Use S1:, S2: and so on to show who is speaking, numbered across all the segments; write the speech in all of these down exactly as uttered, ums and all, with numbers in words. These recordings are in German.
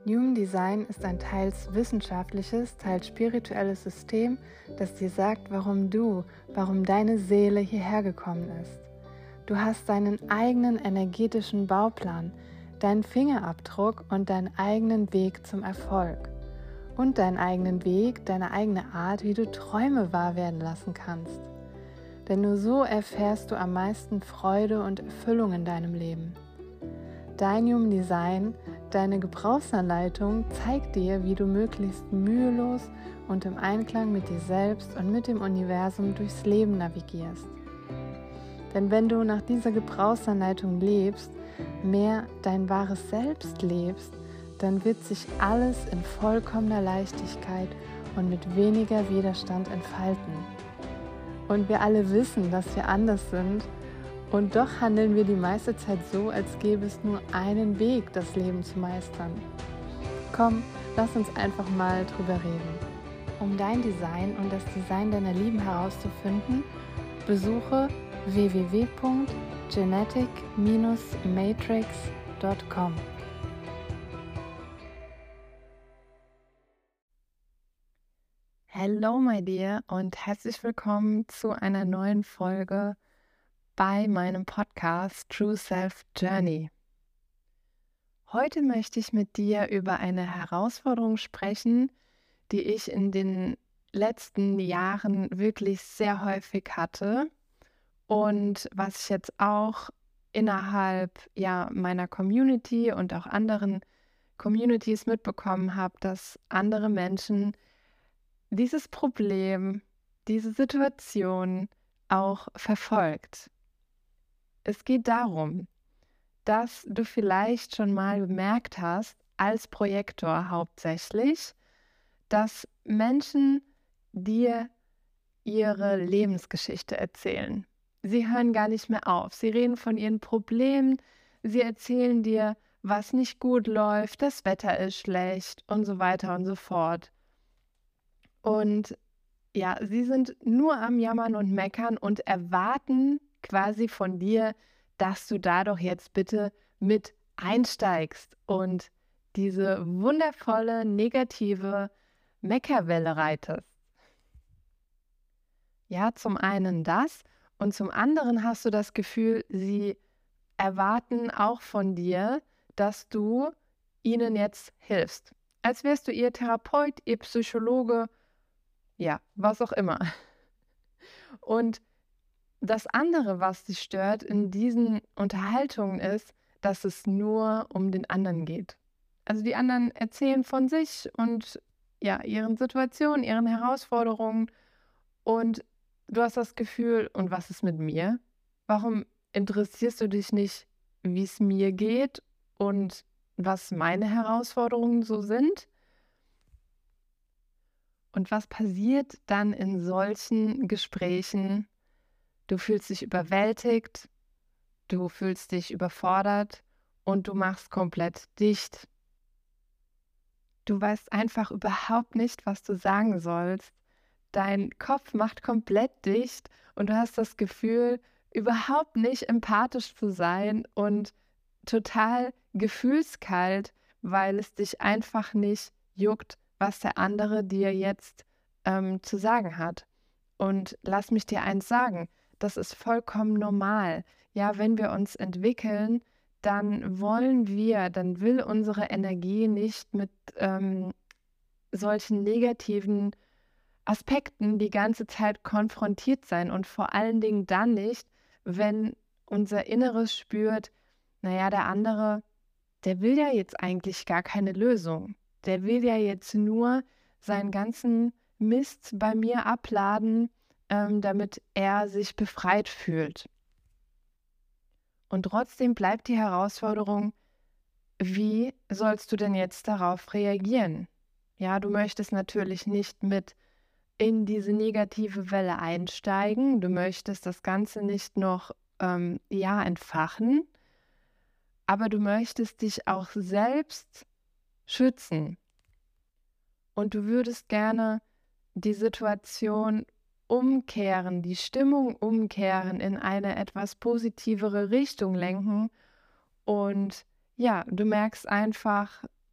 S1: Human Design ist ein teils wissenschaftliches, teils spirituelles System, das dir sagt, warum du, warum deine Seele hierher gekommen ist. Du hast deinen eigenen energetischen Bauplan, deinen Fingerabdruck und deinen eigenen Weg zum Erfolg. Und deinen eigenen Weg, deine eigene Art, wie du Träume wahr werden lassen kannst. Denn nur so erfährst du am meisten Freude und Erfüllung in deinem Leben. Dein Human Design, deine Gebrauchsanleitung zeigt dir, wie du möglichst mühelos und im Einklang mit dir selbst und mit dem Universum durchs Leben navigierst. Denn wenn du nach dieser Gebrauchsanleitung lebst, mehr dein wahres Selbst lebst, dann wird sich alles in vollkommener Leichtigkeit und mit weniger Widerstand entfalten. Und wir alle wissen, dass wir anders sind, und doch handeln wir die meiste Zeit so, als gäbe es nur einen Weg, das Leben zu meistern. Komm, lass uns einfach mal drüber reden. Um dein Design und das Design deiner Lieben herauszufinden, besuche w w w punkt genetic Bindestrich matrix punkt com. Hello my dear und herzlich willkommen zu einer neuen Folge bei meinem Podcast True Self Journey. Heute möchte ich mit dir über eine Herausforderung sprechen, die ich in den letzten Jahren wirklich sehr häufig hatte und was ich jetzt auch innerhalb ja, meiner Community und auch anderen Communities mitbekommen habe, dass andere Menschen dieses Problem, diese Situation auch verfolgt. Es geht darum, dass du vielleicht schon mal bemerkt hast, als Projektor hauptsächlich, dass Menschen dir ihre Lebensgeschichte erzählen. Sie hören gar nicht mehr auf. Sie reden von ihren Problemen, sie erzählen dir, was nicht gut läuft, das Wetter ist schlecht und so weiter und so fort. Und ja, sie sind nur am Jammern und Meckern und erwarten quasi von dir, dass du da doch jetzt bitte mit einsteigst und diese wundervolle, negative Meckerwelle reitest. Ja, zum einen das und zum anderen hast du das Gefühl, sie erwarten auch von dir, dass du ihnen jetzt hilfst. Als wärst du ihr Therapeut, ihr Psychologe, ja, was auch immer. Und das andere, was dich stört in diesen Unterhaltungen ist, dass es nur um den anderen geht. Also die anderen erzählen von sich und ja, ihren Situationen, ihren Herausforderungen und du hast das Gefühl, und was ist mit mir? Warum interessierst du dich nicht, wie es mir geht und was meine Herausforderungen so sind? Und was passiert dann in solchen Gesprächen? Du fühlst dich überwältigt, du fühlst dich überfordert und du machst komplett dicht. Du weißt einfach überhaupt nicht, was du sagen sollst. Dein Kopf macht komplett dicht und du hast das Gefühl, überhaupt nicht empathisch zu sein und total gefühlskalt, weil es dich einfach nicht juckt, was der andere dir jetzt ähm, zu sagen hat. Und lass mich dir eins sagen, das ist vollkommen normal. Ja, wenn wir uns entwickeln, dann wollen wir, dann will unsere Energie nicht mit ähm, solchen negativen Aspekten die ganze Zeit konfrontiert sein und vor allen Dingen dann nicht, wenn unser Inneres spürt, naja, der andere, der will ja jetzt eigentlich gar keine Lösung. Der will ja jetzt nur seinen ganzen Mist bei mir abladen, ähm, damit er sich befreit fühlt. Und trotzdem bleibt die Herausforderung, wie sollst du denn jetzt darauf reagieren? Ja, du möchtest natürlich nicht mit in diese negative Welle einsteigen. Du möchtest das Ganze nicht noch ähm, ja, entfachen, aber du möchtest dich auch selbst schützen. Und du würdest gerne die Situation umkehren, die Stimmung umkehren, in eine etwas positivere Richtung lenken. Und ja, du merkst einfach,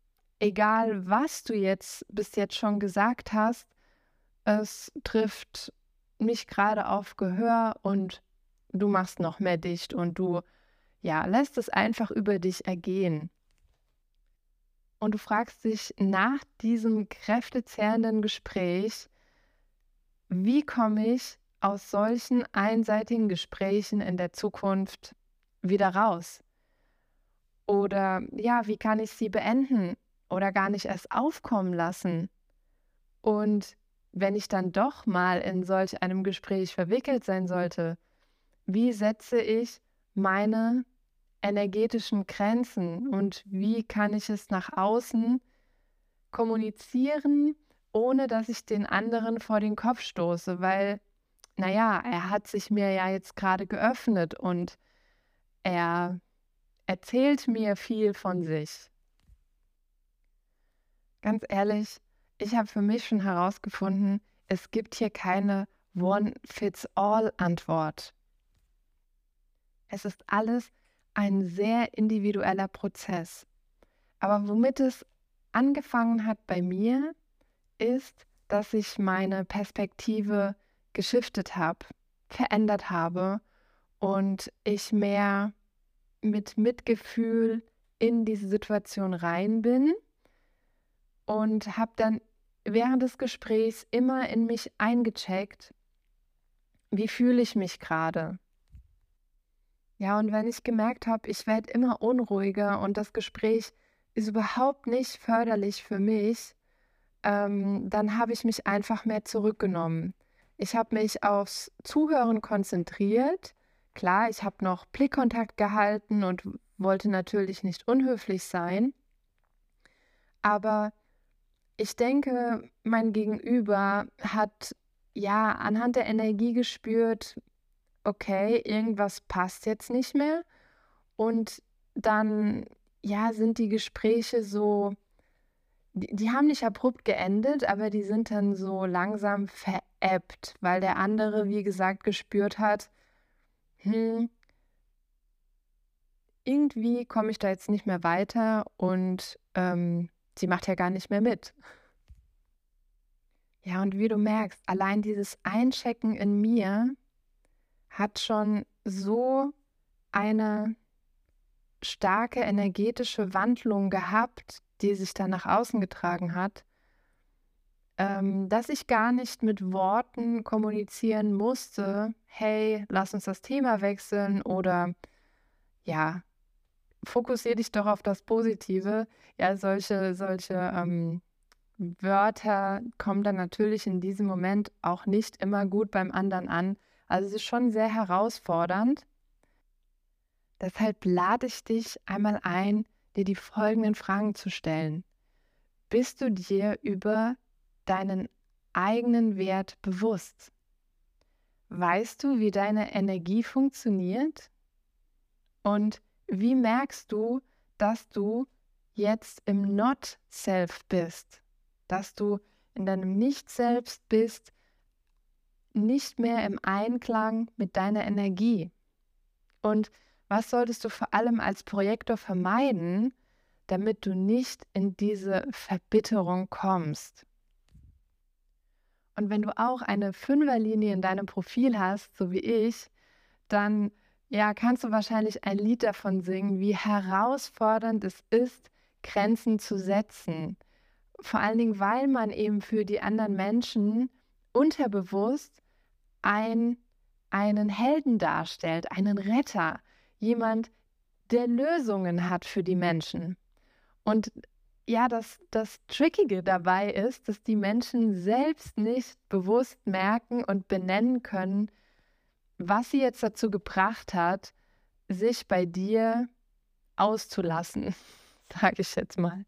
S1: egal was du jetzt bis jetzt schon gesagt hast, es trifft nicht gerade auf Gehör und du machst noch mehr dicht und du, ja, lässt es einfach über dich ergehen. Und du fragst dich nach diesem kräftezehrenden Gespräch, wie komme ich aus solchen einseitigen Gesprächen in der Zukunft wieder raus? Oder ja, wie kann ich sie beenden oder gar nicht erst aufkommen lassen? Und wenn ich dann doch mal in solch einem Gespräch verwickelt sein sollte, wie setze ich meine energetischen Grenzen und wie kann ich es nach außen kommunizieren, ohne dass ich den anderen vor den Kopf stoße? Weil, naja, er hat sich mir ja jetzt gerade geöffnet und er erzählt mir viel von sich. Ganz ehrlich, ich habe für mich schon herausgefunden, es gibt hier keine One-Fits-All-Antwort. Es ist alles ein sehr individueller Prozess. Aber womit es angefangen hat bei mir, ist, dass ich meine Perspektive geschiftet habe, verändert habe und ich mehr mit Mitgefühl in diese Situation rein bin und habe dann während des Gesprächs immer in mich eingecheckt, wie fühle ich mich gerade? Ja, und wenn ich gemerkt habe, ich werde immer unruhiger und das Gespräch ist überhaupt nicht förderlich für mich, ähm, dann habe ich mich einfach mehr zurückgenommen. Ich habe mich aufs Zuhören konzentriert. Klar, ich habe noch Blickkontakt gehalten und wollte natürlich nicht unhöflich sein, aber ich denke, mein Gegenüber hat ja anhand der Energie gespürt, okay, irgendwas passt jetzt nicht mehr. Und dann, ja, sind die Gespräche so, die, die haben nicht abrupt geendet, aber die sind dann so langsam verebbt, weil der andere, wie gesagt, gespürt hat, hm, irgendwie komme ich da jetzt nicht mehr weiter und ähm, sie macht ja gar nicht mehr mit. Ja, und wie du merkst, allein dieses Einchecken in mir hat schon so eine starke energetische Wandlung gehabt, die sich dann nach außen getragen hat, ähm, dass ich gar nicht mit Worten kommunizieren musste, hey, lass uns das Thema wechseln oder ja, fokussiere dich doch auf das Positive. Ja, solche, solche ähm, Wörter kommen dann natürlich in diesem Moment auch nicht immer gut beim anderen an. Also es ist schon sehr herausfordernd. Deshalb lade ich dich einmal ein, dir die folgenden Fragen zu stellen. Bist du dir über deinen eigenen Wert bewusst? Weißt du, wie deine Energie funktioniert? Und wie merkst du, dass du jetzt im Not-Self bist? Dass du in deinem Nicht-Selbst bist, nicht mehr im Einklang mit deiner Energie? Und was solltest du vor allem als Projektor vermeiden, damit du nicht in diese Verbitterung kommst? Und wenn du auch eine Fünferlinie in deinem Profil hast, so wie ich, dann ja, kannst du wahrscheinlich ein Lied davon singen, wie herausfordernd es ist, Grenzen zu setzen. Vor allen Dingen, weil man eben für die anderen Menschen unterbewusst ein, einen Helden darstellt, einen Retter, jemand, der Lösungen hat für die Menschen. Und ja, das, das Trickige dabei ist, dass die Menschen selbst nicht bewusst merken und benennen können, was sie jetzt dazu gebracht hat, sich bei dir auszulassen, sage ich jetzt mal.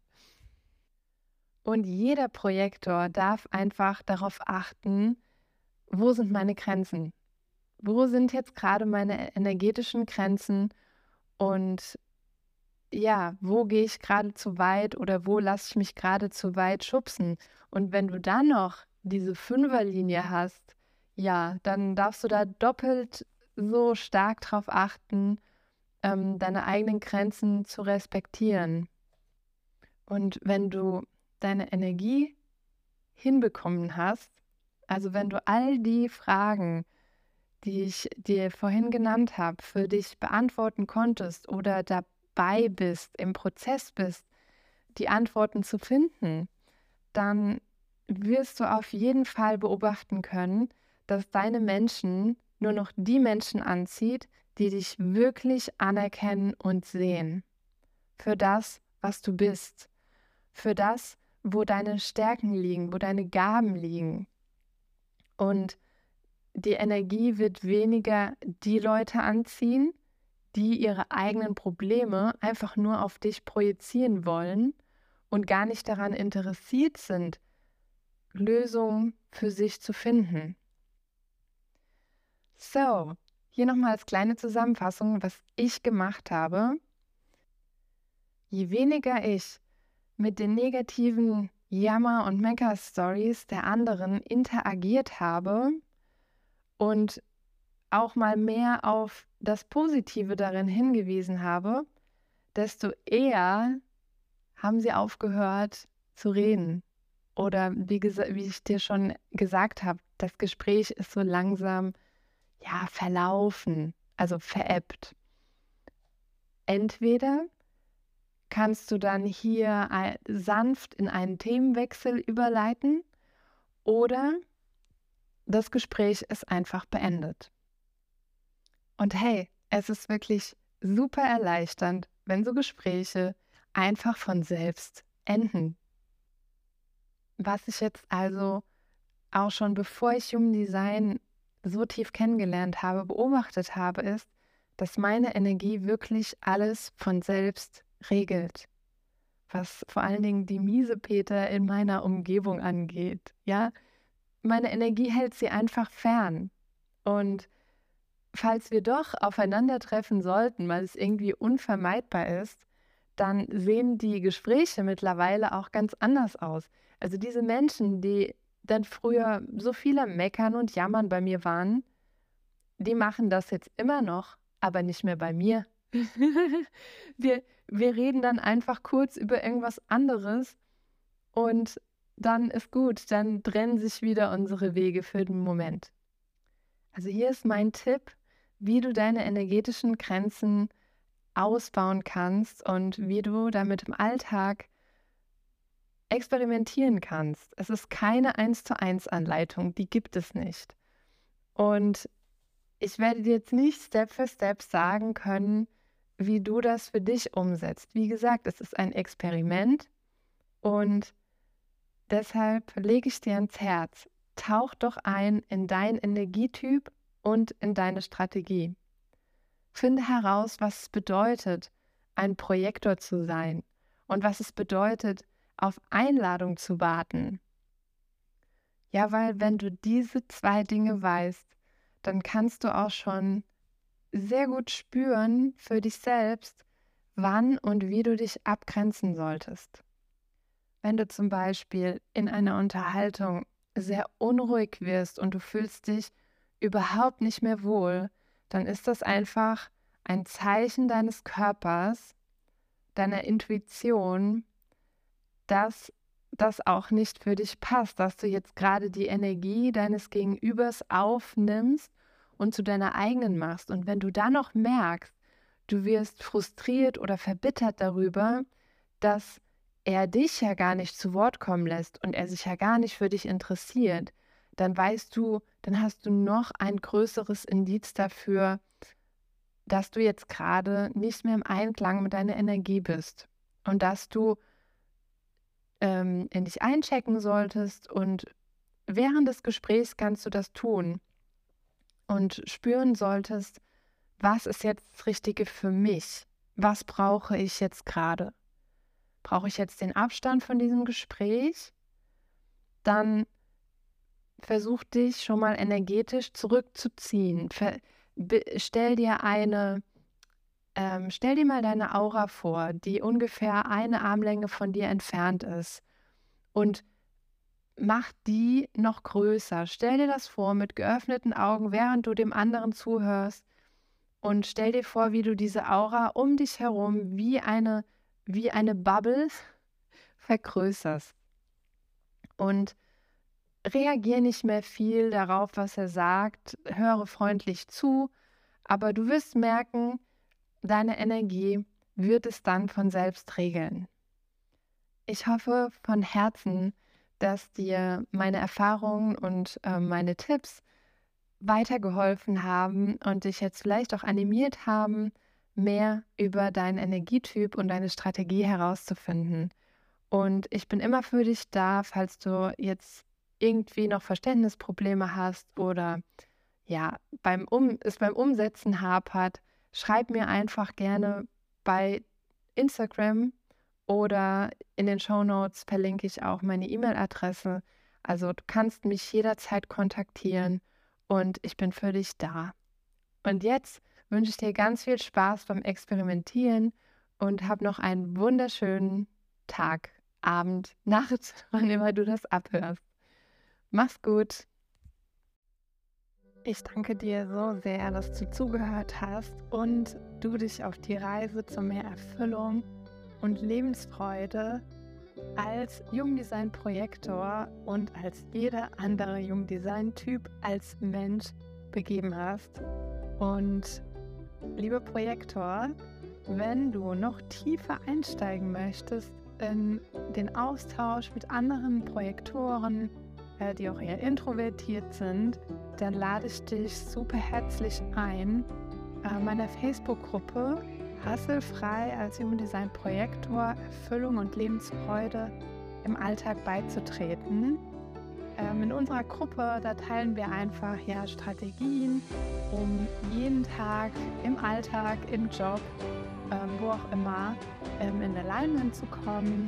S1: Und jeder Projektor darf einfach darauf achten, wo sind meine Grenzen? Wo sind jetzt gerade meine energetischen Grenzen? Und ja, wo gehe ich gerade zu weit oder wo lasse ich mich gerade zu weit schubsen? Und wenn du dann noch diese Fünferlinie hast, ja, dann darfst du da doppelt so stark drauf achten, ähm, deine eigenen Grenzen zu respektieren. Und wenn du deine Energie hinbekommen hast, also wenn du all die Fragen, die ich dir vorhin genannt habe, für dich beantworten konntest oder dabei bist, im Prozess bist, die Antworten zu finden, dann wirst du auf jeden Fall beobachten können, dass deine Menschen nur noch die Menschen anzieht, die dich wirklich anerkennen und sehen. Für das, was du bist. Für das, wo deine Stärken liegen, wo deine Gaben liegen. Und die Energie wird weniger die Leute anziehen, die ihre eigenen Probleme einfach nur auf dich projizieren wollen und gar nicht daran interessiert sind, Lösungen für sich zu finden. So, hier nochmal als kleine Zusammenfassung, was ich gemacht habe. Je weniger ich mit den negativen Jammer- und Mecker-Stories der anderen interagiert habe und auch mal mehr auf das Positive darin hingewiesen habe, desto eher haben sie aufgehört zu reden. Oder wie, wie ich dir schon gesagt habe, das Gespräch ist so langsam ja, verlaufen, also verebbt. Entweder kannst du dann hier ein, sanft in einen Themenwechsel überleiten oder das Gespräch ist einfach beendet. Und hey, es ist wirklich super erleichternd, wenn so Gespräche einfach von selbst enden. Was ich jetzt also auch schon bevor ich Human Design so tief kennengelernt habe, beobachtet habe, ist, dass meine Energie wirklich alles von selbst regelt. Was vor allen Dingen die Miesepeter in meiner Umgebung angeht. Ja, meine Energie hält sie einfach fern. Und falls wir doch aufeinandertreffen sollten, weil es irgendwie unvermeidbar ist, dann sehen die Gespräche mittlerweile auch ganz anders aus. Also diese Menschen, die dann früher so viele Meckern und Jammern bei mir waren, die machen das jetzt immer noch, aber nicht mehr bei mir. wir, wir reden dann einfach kurz über irgendwas anderes und dann ist gut, dann trennen sich wieder unsere Wege für den Moment. Also hier ist mein Tipp, wie du deine energetischen Grenzen ausbauen kannst und wie du damit im Alltag experimentieren kannst. Es ist keine eins zu eins Anleitung, die gibt es nicht. Und ich werde dir jetzt nicht Step für Step sagen können, wie du das für dich umsetzt. Wie gesagt, es ist ein Experiment und deshalb lege ich dir ans Herz, tauch doch ein in deinen Energietyp und in deine Strategie. Finde heraus, was es bedeutet, ein Projektor zu sein und was es bedeutet, auf Einladung zu warten. Ja, weil wenn du diese zwei Dinge weißt, dann kannst du auch schon sehr gut spüren für dich selbst, wann und wie du dich abgrenzen solltest. Wenn du zum Beispiel in einer Unterhaltung sehr unruhig wirst und du fühlst dich überhaupt nicht mehr wohl, dann ist das einfach ein Zeichen deines Körpers, deiner Intuition, dass das auch nicht für dich passt, dass du jetzt gerade die Energie deines Gegenübers aufnimmst und zu deiner eigenen machst. Und wenn du dann noch merkst, du wirst frustriert oder verbittert darüber, dass er dich ja gar nicht zu Wort kommen lässt und er sich ja gar nicht für dich interessiert, dann weißt du, dann hast du noch ein größeres Indiz dafür, dass du jetzt gerade nicht mehr im Einklang mit deiner Energie bist und dass du ähm, in dich einchecken solltest und während des Gesprächs kannst du das tun und spüren solltest, was ist jetzt das Richtige für mich? Was brauche ich jetzt gerade? Brauche ich jetzt den Abstand von diesem Gespräch? Dann versuch dich schon mal energetisch zurückzuziehen. Ver stell dir eine, ähm, stell dir mal deine Aura vor, die ungefähr eine Armlänge von dir entfernt ist. Und mach die noch größer. Stell dir das vor mit geöffneten Augen, während du dem anderen zuhörst. Und stell dir vor, wie du diese Aura um dich herum wie eine, wie eine Bubble vergrößerst. Und reagiere nicht mehr viel darauf, was er sagt, höre freundlich zu, aber du wirst merken, deine Energie wird es dann von selbst regeln. Ich hoffe von Herzen, dass dir meine Erfahrungen und äh, meine Tipps weitergeholfen haben und dich jetzt vielleicht auch animiert haben, mehr über deinen Energietyp und deine Strategie herauszufinden. Und ich bin immer für dich da, falls du jetzt irgendwie noch Verständnisprobleme hast oder ja, beim um es beim Umsetzen hapert, schreib mir einfach gerne bei Instagram oder in den Shownotes verlinke ich auch meine E-Mail-Adresse. Also du kannst mich jederzeit kontaktieren und ich bin für dich da. Und jetzt wünsche ich dir ganz viel Spaß beim Experimentieren und hab noch einen wunderschönen Tag, Abend, Nacht, wann immer du das abhörst. Mach's gut. Ich danke dir so sehr, dass du zugehört hast und du dich auf die Reise zu mehr Erfüllung und Lebensfreude als Jungdesign-Projektor und als jeder andere Jungdesign-Typ als Mensch begeben hast. Und lieber Projektor, wenn du noch tiefer einsteigen möchtest in den Austausch mit anderen Projektoren, äh, die auch eher introvertiert sind, dann lade ich dich super herzlich ein, äh, meiner Facebook-Gruppe Hasselfrei als Human Design Projektor Erfüllung und Lebensfreude im Alltag beizutreten. Ähm, in unserer Gruppe, da teilen wir einfach ja Strategien, um jeden Tag im Alltag, im Job, ähm, wo auch immer, ähm, in Alignment zu kommen,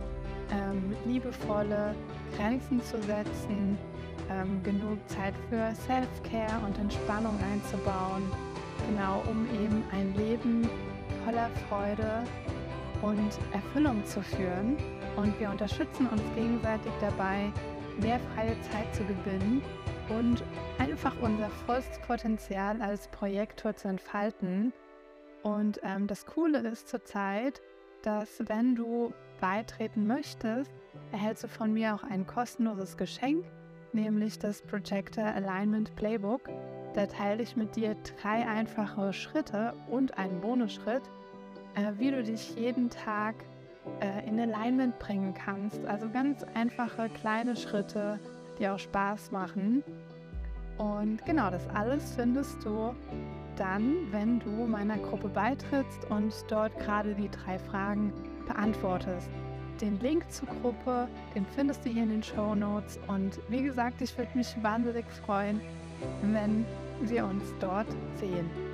S1: ähm, liebevolle Grenzen zu setzen, ähm, genug Zeit für Self-Care und Entspannung einzubauen, genau, um eben ein Leben voller Freude und Erfüllung zu führen. Und wir unterstützen uns gegenseitig dabei, mehr freie Zeit zu gewinnen und einfach unser vollstes Potenzial als Projektor zu entfalten. Und ähm, das Coole ist zurzeit, dass wenn du beitreten möchtest, erhältst du von mir auch ein kostenloses Geschenk, nämlich das Projector Alignment Playbook. Da teile ich mit dir drei einfache Schritte und einen Bonusschritt, äh, wie du dich jeden Tag äh, in Alignment bringen kannst. Also ganz einfache kleine Schritte, die auch Spaß machen. Und genau, das alles findest du dann, wenn du meiner Gruppe beitrittst und dort gerade die drei Fragen beantwortest. Den Link zur Gruppe, den findest du hier in den Shownotes. Und wie gesagt, ich würde mich wahnsinnig freuen, wenn wir uns dort sehen.